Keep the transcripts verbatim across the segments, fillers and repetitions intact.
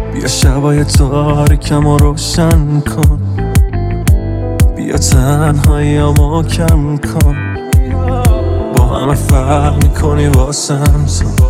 بیا شبای تاریکم رو روشن کن، بیا تنهاییامو کم کن. با همه فرق میکنی واسم تو،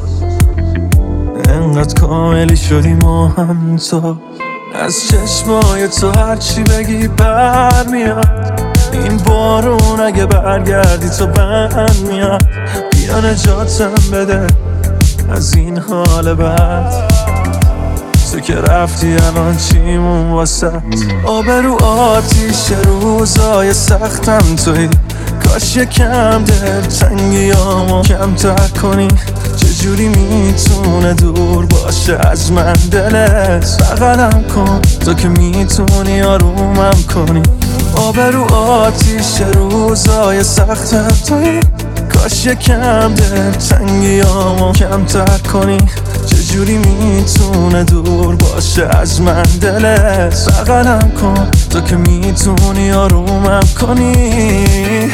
انقدر کاملی شدی ما هم تو. از چشمای تو هرچی بگی برمیاد، این بارون اگه برگردی تو بند میاد. بیا نجاتم بده از این حال بد، تو که رفتی الان چیمون واسه آبرو آتیش روزای سختم توی. کاش یکم دل تنگیامو کمتر کنی، چجوری میتونه دور باشه از من دلت؟ بغلم کن تو که میتونی آرومم کنی. آبرو آتیش روزای سختم توی. کاش یکم دل تنگیامو کمتر کنی، چجوری میتونه دور باشه از من دلت؟ بغلم کن تو که میتونی آرومم کنی.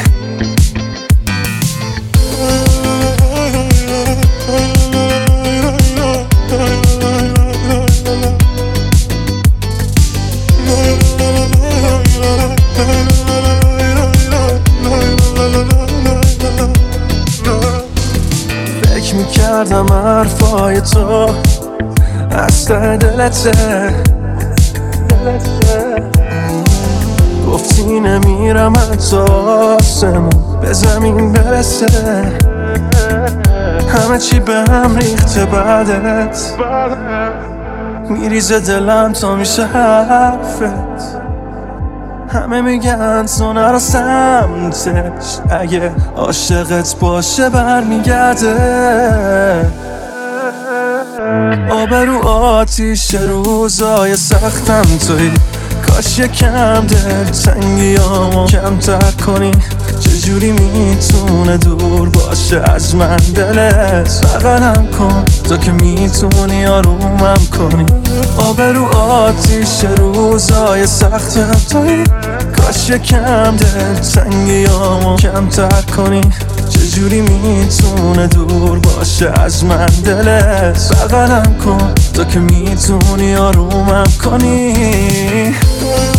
فکر میکردم حرفای تو از ته دلته، گفتی نمیرم حتی آسمون به زمین برسه. همه چی به هم ریخته بعدت، میریزه دلم تا میشه حرفت. همه میگن تو نرو سمتش، اگه عاشقت باشه برمیگرده. آبرو آتیش روزای سختم توی. کاش یکم دل تنگیامو کمتر کنی، چجوری میتونه دور باشه از من دلت؟ بغلم کن تو که میتونی آرومم کنی. آبرو آتیش روزای سختم توی. کاش یکم دل تنگیامو کمتر کنی، چجوری میتونه دور باشه از من دلت؟ بغلم کن تو که میتونی آرومم کنی.